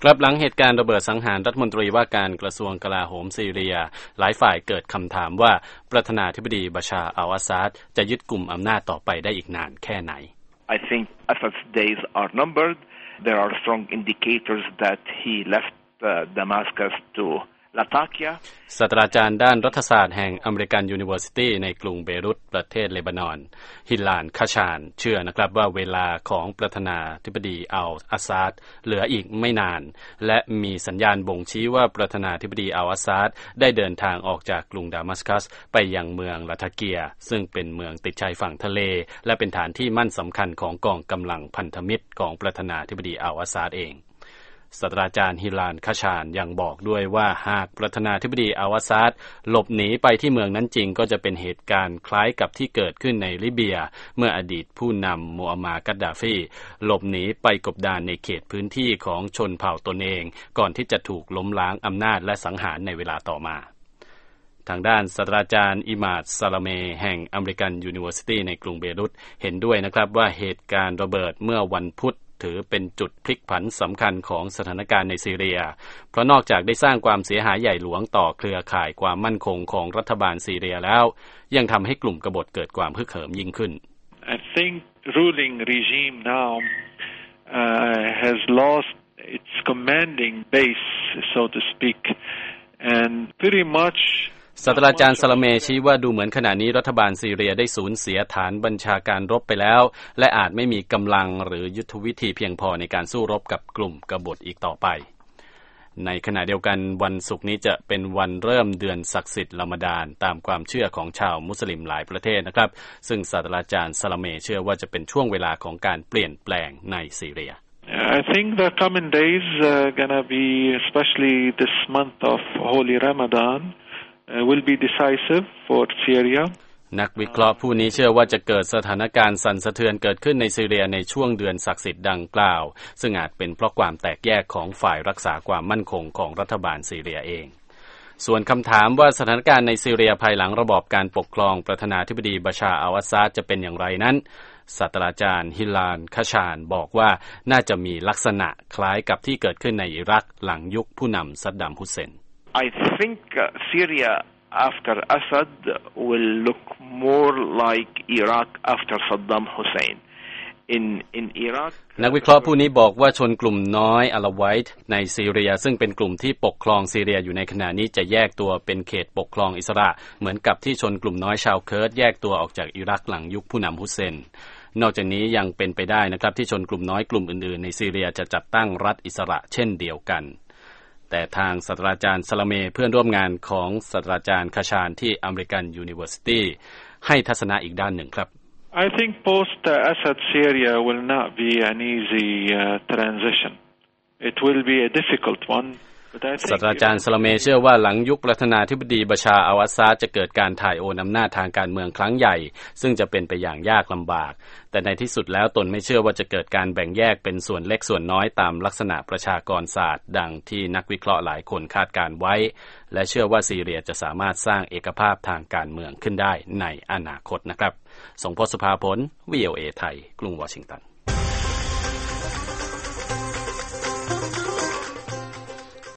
กลับหลังเหตุการณ์ระเบิดสังหารรัฐมนตรีว่าการกระทรวงกลาโหมซีเรียหลายฝ่ายเกิดคำถามว่าประธานาธิบดีบัชาร์ อัล อาซาดจะยึดกุมอำนาจต่อไปได้อีกนานแค่ไหน I think Assad's days are numbered. There are strong indicators that he left Damascus to Latakia ศาสตราจารย์ด้านรัฐศาสตร์แห่งอเมริกันยูนิเวอร์ซิตี้ในกรุงเบรุตประเทศเลบานอนฮิลลานคาชานเชื่อนะครับว่าเวลาของประธานาธิบดีอัล อาซาดเหลืออีกไม่นานและมีสัญญาณบ่งชี้ว่าประธานาธิบดีอัล อาซาดได้เดินทางออกจากกรุงดามัสกัสไปยังเมืองลาทาเกียซึ่งเป็นเมืองติดชายฝั่งทะเลและเป็นฐานที่มั่นสำคัญของกองกำลังพันธมิตรของประธานาธิบดีอัล อาซาดเองศาสตราจารย์ฮิลานคาชานยังบอกด้วยว่าหากประธานาธิบดีอัล อาซาดหลบหนีไปที่เมืองนั้นจริงก็จะเป็นเหตุการณ์คล้ายกับที่เกิดขึ้นในลิเบียเมื่ออดีตผู้นำมูอัมหมัด กัดดาฟีหลบหนีไปกบดานในเขตพื้นที่ของชนเผ่าตนเองก่อนที่จะถูกล้มล้างอำนาจและสังหารในเวลาต่อมาทางด้านศาสตราจารย์อิมาด ซาลาเมแห่งอเมริกันยูนิเวอร์ซิตี้ในกรุงเบรุตเห็นด้วยนะครับว่าเหตุการณ์ระเบิดเมื่อวันพุธถือเป็นจุดพลิกผันสำคัญของสถานการณ์ในซีเรียเพราะนอกจากได้สร้างความเสียหายใหญ่หลวงต่อเครือข่ายความมั่นคงของรัฐบาลซีเรียแล้วยังทำให้กลุ่มกบฏเกิดความฮึกเหิมยิ่งขึ้น I think ruling regime now has lost its commanding base so to speak and pretty much ศาสตราจารย์ซาลาเมชี้ว่าดูเหมือนขณะนี้รัฐบาลซีเรียได้สูญเสียฐานบัญชาการรบไปแล้วและอาจไม่มีกำลังหรือยุทธวิธีเพียงพอในการสู้รบกับกลุ่มกบฏอีกต่อไปในขณะเดียวกันวันศุกร์นี้จะเป็นวันเริ่มเดือนศักดิ์สิทธิ์รอมฎานตามความเชื่อของชาวมุสลิมหลายประเทศนะครับซึ่งศาสตราจารย์ซาลาเมเชื่อว่าจะเป็นช่วงเวลาของการเปลี่ยนแปลงในซีเรีย I think the coming days gonna be especially this month of Holy Ramadan.will be decisive for Syria นักวิเคราะห์ผู้นี้เชื่อว่าจะเกิดสถานการณ์สั่นสะเทือนเกิดขึ้นในซีเรียในช่วงเดือนศักดิ์สิทธิ์ดังกล่าวซึ่งอาจเป็นเพราะความแตกแยกของฝ่ายรักษาความมั่นคงของรัฐบาลซีเรียเองส่วนคำถามว่าสถานการณ์ในซีเรียภายหลังระบอบการปกครองประธานาธิบดีบัชาร์ อัล อาซาดจะเป็นอย่างไรนั้นศาสตราจารย์ฮิลานคาชานบอกว่าน่าจะมีลักษณะคล้ายกับที่เกิดขึ้นในอิรักหลังยุคผู้นำซัดดัม ฮุสเซน I think Syria after Assad will look more like Iraq after Saddam Hussein. In Iraq นักวิเคราะห์ผู้นี้บอกว่าชนกลุ่มน้อยอะลาไวต์ในซีเรียซึ่งเป็นกลุ่มที่ปกครองซีเรียอยู่ในขณะนี้จะแยกตัวเป็นเขตปกครองอิสระเหมือนกับที่ชนกลุ่มน้อยชาวเคิร์ดแยกตัวออกจากอิรักหลังยุคผู้นำฮุสเซนนอกจากนี้ยังเป็นไปได้นะครับที่ชนกลุ่มน้อยกลุ่มอื่นๆในซีเรียจะจัดตั้งรัฐอิสระเช่นเดียวกันแต่ทางศาสตราจารย์ซาลาเมเพื่อนร่วมงานของศาสตราจารย์คาชานที่อเมริกันยูนิเวอร์ซิตี้ให้ทัศนะอีกด้านหนึ่งครับ I think post-Assad Syria will not be an easy transition. It will be a difficult one. ศาสตราจารย์ซาลาเมเชื่อว่าหลังยุคประธานาธิบดีบัชาร์ อัล อาซาดจะเกิดการถ่ายโอนอำนาจทางการเมืองครั้งใหญ่ซึ่งจะเป็นไปอย่างยากลำบากแต่ในที่สุดแล้วตนไม่เชื่อว่าจะเกิดการแบ่งแยกเป็นส่วนเล็กส่วนน้อยตามลักษณะประชากรศาสตร์ดังที่นักวิเคราะห์หลายคนคาดการไว้และเชื่อว่าซีเรียจะสามารถสร้างเอกภาพทางการเมืองขึ้นได้ในอนาคตนะครับส่งพจน์ สุภาผล VOA ไทยกรุงวอชิงตัน